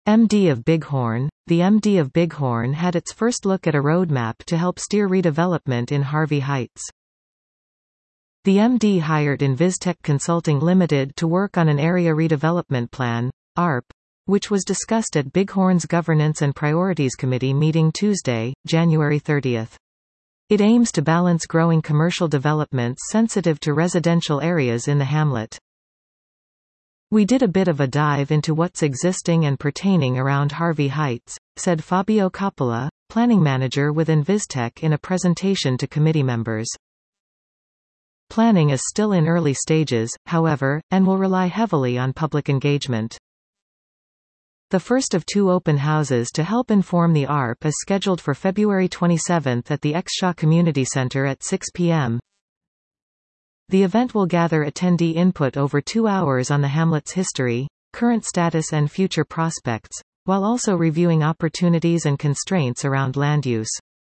MD of Bighorn. The MD of Bighorn had its first look at a roadmap to help steer redevelopment in Harvey Heights. The MD hired Invistec Consulting Limited to work on an Area Redevelopment Plan, ARP, which was discussed at Bighorn's Governance and Priorities Committee meeting Tuesday, January 30. It aims to balance growing commercial developments sensitive to residential areas in the hamlet. "We did a bit of a dive into what's existing and pertaining around Harvey Heights," said Fabio Coppola, planning manager with Invistec in a presentation to committee members. Planning is still in early stages, however, and will rely heavily on public engagement. The first of 2 open houses to help inform the ARP is scheduled for February 27 at the Exshaw Community Center at 6 p.m. The event will gather attendee input over 2 hours on the hamlet's history, current status and future prospects, while also reviewing opportunities and constraints around land use.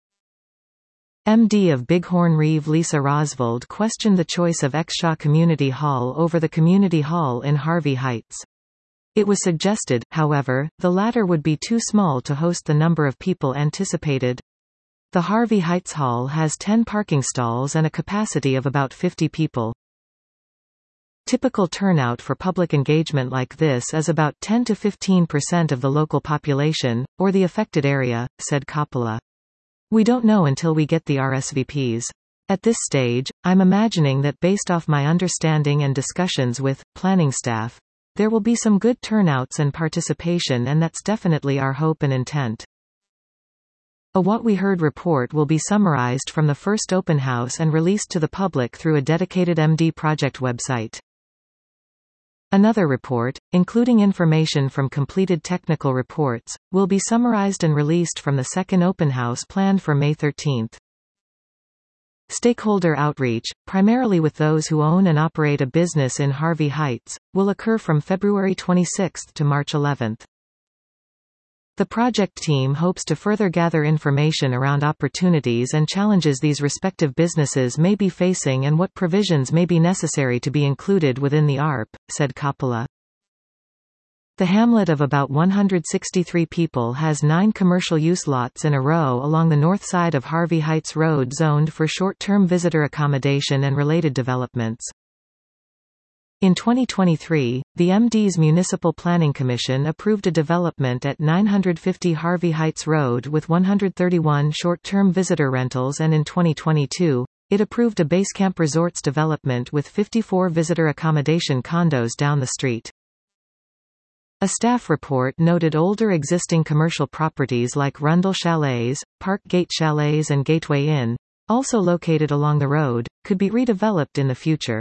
MD of Bighorn Reeve Lisa Rosvold questioned the choice of Exshaw Community Hall over the Community Hall in Harvey Heights. It was suggested, however, the latter would be too small to host the number of people anticipated. The Harvey Heights Hall has 10 parking stalls and a capacity of about 50 people. Typical turnout for public engagement like this is about 10 to 15% of the local population, or the affected area, said Coppola. "We don't know until we get the RSVPs. At this stage, I'm imagining that based off my understanding and discussions with planning staff, there will be some good turnouts and participation, and that's definitely our hope and intent." A What We Heard report will be summarized from the first open house and released to the public through a dedicated MD project website. Another report, including information from completed technical reports, will be summarized and released from the second open house planned for May 13. Stakeholder outreach, primarily with those who own and operate a business in Harvey Heights, will occur from February 26 to March 11. The project team hopes to further gather information around opportunities and challenges these respective businesses may be facing and what provisions may be necessary to be included within the ARP, said Coppola. The hamlet of about 163 people has 9 commercial use lots in a row along the north side of Harvey Heights Road zoned for short-term visitor accommodation and related developments. In 2023, the MD's Municipal Planning Commission approved a development at 950 Harvey Heights Road with 131 short-term visitor rentals, and in 2022, it approved a Basecamp Resorts development with 54 visitor accommodation condos down the street. A staff report noted older existing commercial properties like Rundle Chalets, Park Gate Chalets and Gateway Inn, also located along the road, could be redeveloped in the future.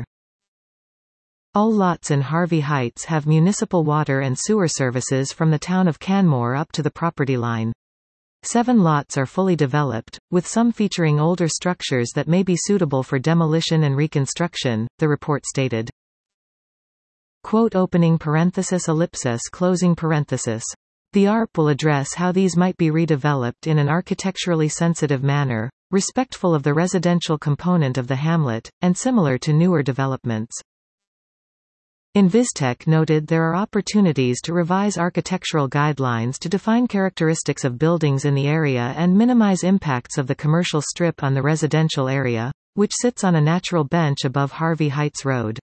All lots in Harvey Heights have municipal water and sewer services from the town of Canmore up to the property line. 7 lots are fully developed, with some featuring older structures that may be suitable for demolition and reconstruction, the report stated. Quote opening parenthesis ellipsis closing parenthesis. The ARP will address how these might be redeveloped in an architecturally sensitive manner, respectful of the residential component of the hamlet, and similar to newer developments. Invistec noted there are opportunities to revise architectural guidelines to define characteristics of buildings in the area and minimize impacts of the commercial strip on the residential area, which sits on a natural bench above Harvey Heights Road.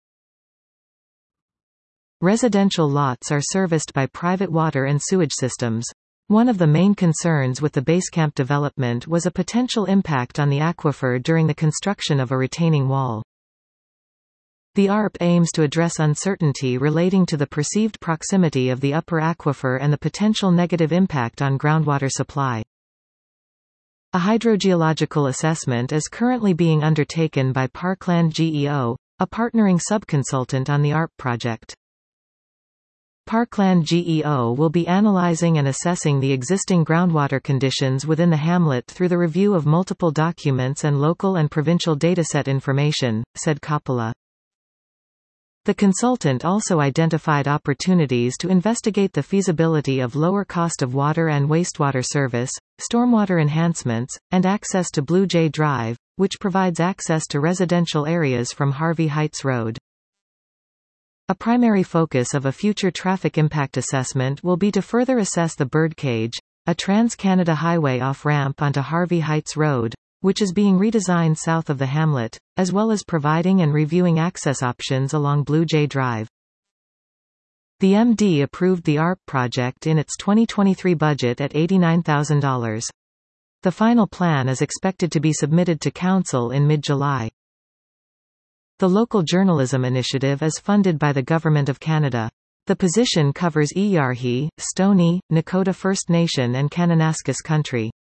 Residential lots are serviced by private water and sewage systems. One of the main concerns with the Basecamp development was a potential impact on the aquifer during the construction of a retaining wall. The ARP aims to address uncertainty relating to the perceived proximity of the upper aquifer and the potential negative impact on groundwater supply. A hydrogeological assessment is currently being undertaken by Parkland GEO, a partnering subconsultant on the ARP project. Parkland GEO will be analyzing and assessing the existing groundwater conditions within the hamlet through the review of multiple documents and local and provincial dataset information, said Coppola. The consultant also identified opportunities to investigate the feasibility of lower cost of water and wastewater service, stormwater enhancements, and access to Blue Jay Drive, which provides access to residential areas from Harvey Heights Road. A primary focus of a future traffic impact assessment will be to further assess the Birdcage, a Trans-Canada Highway off-ramp onto Harvey Heights Road, which is being redesigned south of the hamlet, as well as providing and reviewing access options along Blue Jay Drive. The MD approved the ARP project in its 2023 budget at $89,000. The final plan is expected to be submitted to Council in mid-July. The Local Journalism Initiative is funded by the Government of Canada. The position covers Eyarhi, Stoney, Nakota First Nation and Kananaskis Country.